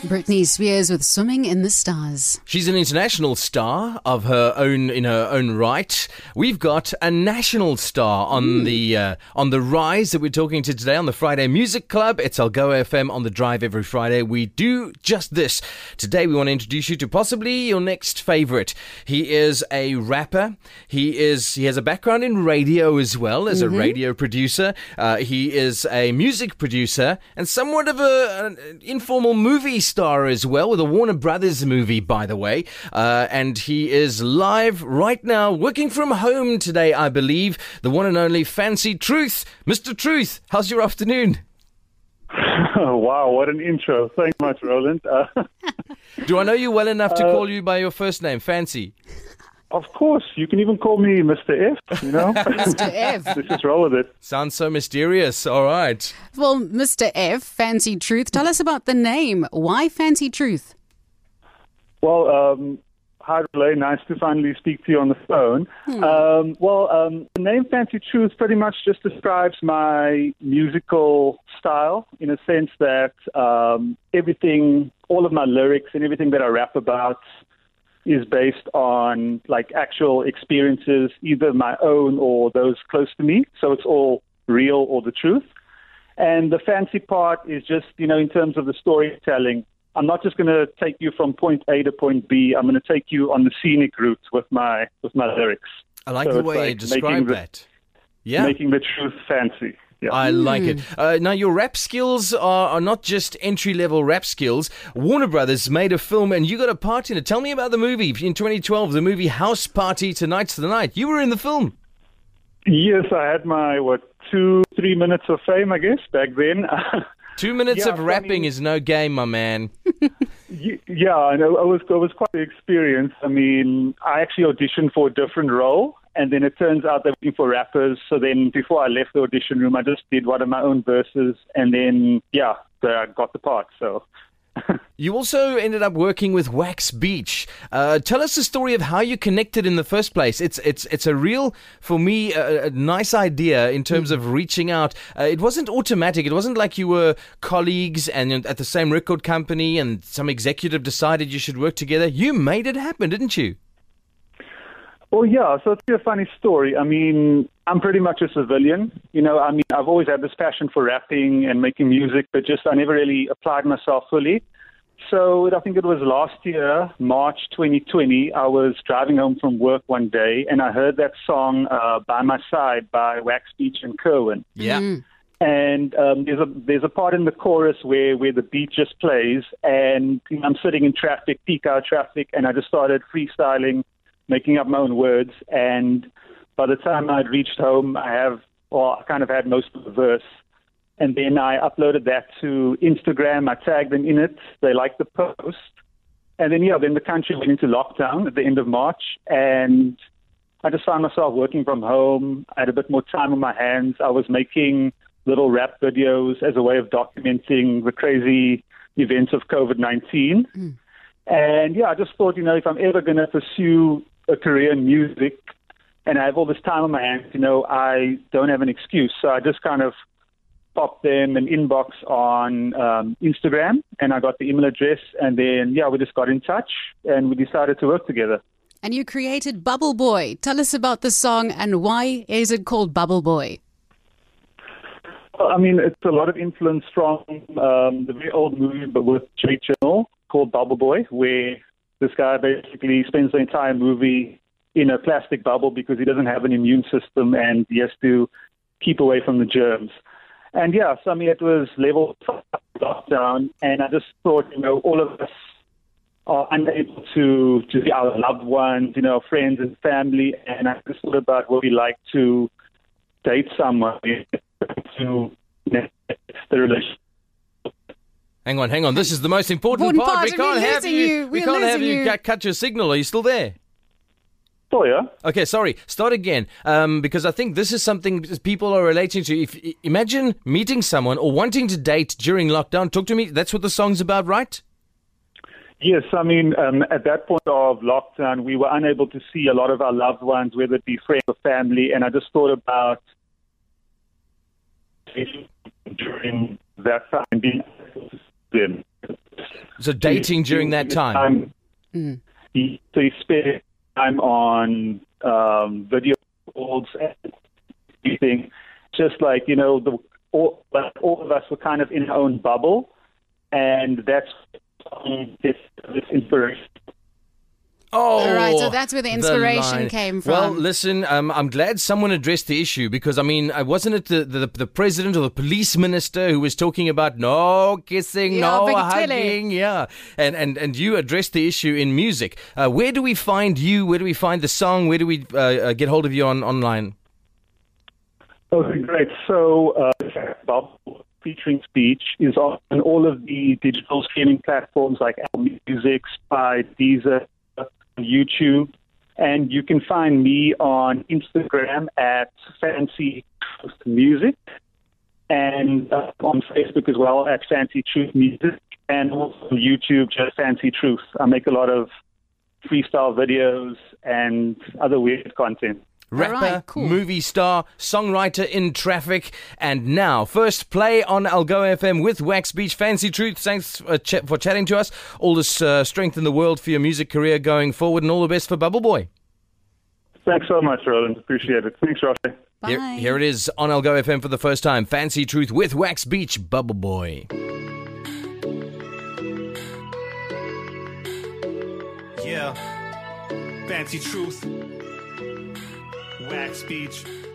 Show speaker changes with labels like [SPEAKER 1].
[SPEAKER 1] Britney Spears with Swimming in the Stars.
[SPEAKER 2] She's an international star of her own in her own right. We've got a national star on the rise that we're talking to today on the Friday Music Club. It's Algoa FM on the drive every Friday. We do just this. Today we want to introduce you to possibly your next favorite. He is a rapper. He has a background in radio as well as a radio producer. He is a music producer and somewhat of an informal movie star as well, with a Warner Brothers movie, by the way. And he is live right now, working from home today, I believe. The one and only Fancy Truth. Mr. Truth, how's your afternoon?
[SPEAKER 3] Oh, wow, what an intro. Thanks much, Roland.
[SPEAKER 2] Do I know you well enough to call you by your first name, Fancy?
[SPEAKER 3] Of course, you can even call me Mr. F, you know?
[SPEAKER 1] Mr. F.
[SPEAKER 3] Let's just roll with it.
[SPEAKER 2] Sounds so mysterious. All right.
[SPEAKER 1] Well, Mr. F, Fancy Truth, tell us about the name. Why Fancy Truth?
[SPEAKER 3] Well, hi, Relay. Nice to finally speak to you on the phone. The name Fancy Truth pretty much just describes my musical style in a sense that everything, all of my lyrics and everything that I rap about is based on like actual experiences, either my own or those close to me. So it's all real or the truth. And the fancy part is just, you know, in terms of the storytelling, I'm not just going to take you from point A to point B. I'm going to take you on the scenic route with my lyrics.
[SPEAKER 2] I like the way you describe that. Yeah.
[SPEAKER 3] Making the truth fancy. Yeah.
[SPEAKER 2] I like it. Now, your rap skills are not just entry-level rap skills. Warner Brothers made a film and you got a part in it. Tell me about the movie in 2012, the movie House Party Tonight's the Night. You were in the film.
[SPEAKER 3] Yes, I had my, 2-3 minutes of fame, I guess, back then.
[SPEAKER 2] 2 minutes of rapping is no game, my man.
[SPEAKER 3] Yeah, I know. It was quite the experience. I mean, I actually auditioned for a different role, and then it turns out they're looking for rappers. So then before I left the audition room, I just did one of my own verses, and then, I got the part, so...
[SPEAKER 2] You also ended up working with Wax Beach. Tell us the story of how you connected in the first place. It's a real, for me, a nice idea in terms of reaching out. It wasn't automatic. It wasn't like you were colleagues and at the same record company and some executive decided you should work together. You made it happen, didn't you?
[SPEAKER 3] Well, yeah, so it's a funny story. I mean, I'm pretty much a civilian. You know, I mean, I've always had this passion for rapping and making music, but just I never really applied myself fully. So I think it was last year, March 2020, I was driving home from work one day and I heard that song, By My Side by Wax Beach and Kerwin.
[SPEAKER 2] Yeah.
[SPEAKER 3] And there's a part in the chorus where the beat just plays and you know, I'm sitting in traffic, peak hour traffic, and I just started freestyling, making up my own words, and by the time I'd reached home, I kind of had most of the verse, and then I uploaded that to Instagram. I tagged them in it. They liked the post, and then then the country went into lockdown at the end of March, and I just found myself working from home. I had a bit more time on my hands. I was making little rap videos as a way of documenting the crazy events of COVID-19. And I just thought, if I'm ever going to pursue a career in music and I have all this time on my hands, I don't have an excuse. So I just kind of popped them an inbox on Instagram and I got the email address and then, we just got in touch and we decided to work together.
[SPEAKER 1] And you created Bubble Boy. Tell us about the song and why is it called Bubble Boy?
[SPEAKER 3] Well, I mean, it's a lot of influence from the very old movie, but with Jay Channel called Bubble Boy, where this guy basically spends the entire movie in a plastic bubble because he doesn't have an immune system and he has to keep away from the germs. And so I mean, it was level 5 lockdown, and I just thought, all of us are unable to see our loved ones, friends and family, and I just thought about what we like to date someone to the relationship.
[SPEAKER 2] Hang on. This is the most important part. We can't have you cut your signal. Are you still there?
[SPEAKER 3] Oh, yeah.
[SPEAKER 2] Okay, sorry. Start again. Because I think this is something people are relating to. Imagine meeting someone or wanting to date during lockdown. Talk to me. That's what the song's about, right?
[SPEAKER 3] Yes, I mean, at that point of lockdown, we were unable to see a lot of our loved ones, whether it be friends or family, and I just thought about during that time being able to see them
[SPEAKER 2] So dating during that time.
[SPEAKER 3] He spent time on video calls and everything. Just like, all of us were kind of in our own bubble, and that's this inspiration.
[SPEAKER 2] Oh,
[SPEAKER 1] All right, so that's where the inspiration came from.
[SPEAKER 2] Well, listen, I'm glad someone addressed the issue because, wasn't it the president or the police minister who was talking about no kissing, no hugging? Yeah. And you addressed the issue in music. Where do we find you? Where do we find the song? Where do we get hold of you online?
[SPEAKER 3] Okay, great. So, Bubble featuring Speech is on all of the digital streaming platforms like Apple Music, Spotify, Deezer, YouTube, and you can find me on Instagram at Fancy Truth Music, and on Facebook as well at Fancy Truth Music, and also on YouTube just Fancy Truth. I make a lot of freestyle videos and other weird content.
[SPEAKER 2] Rapper,
[SPEAKER 1] right, cool.
[SPEAKER 2] movie star, songwriter in traffic, and now first play on Algoa FM with Wax Beach. Fancy Truth, thanks for chatting to us. All this strength in the world for your music career going forward, and all the best for Bubble Boy.
[SPEAKER 3] Thanks so much, Roland. Appreciate it. Thanks, Roger.
[SPEAKER 1] Bye.
[SPEAKER 2] Here it is on Algoa FM for the first time. Fancy Truth with Wax Beach, Bubble Boy.
[SPEAKER 4] Yeah, Fancy Truth, Wax Beach.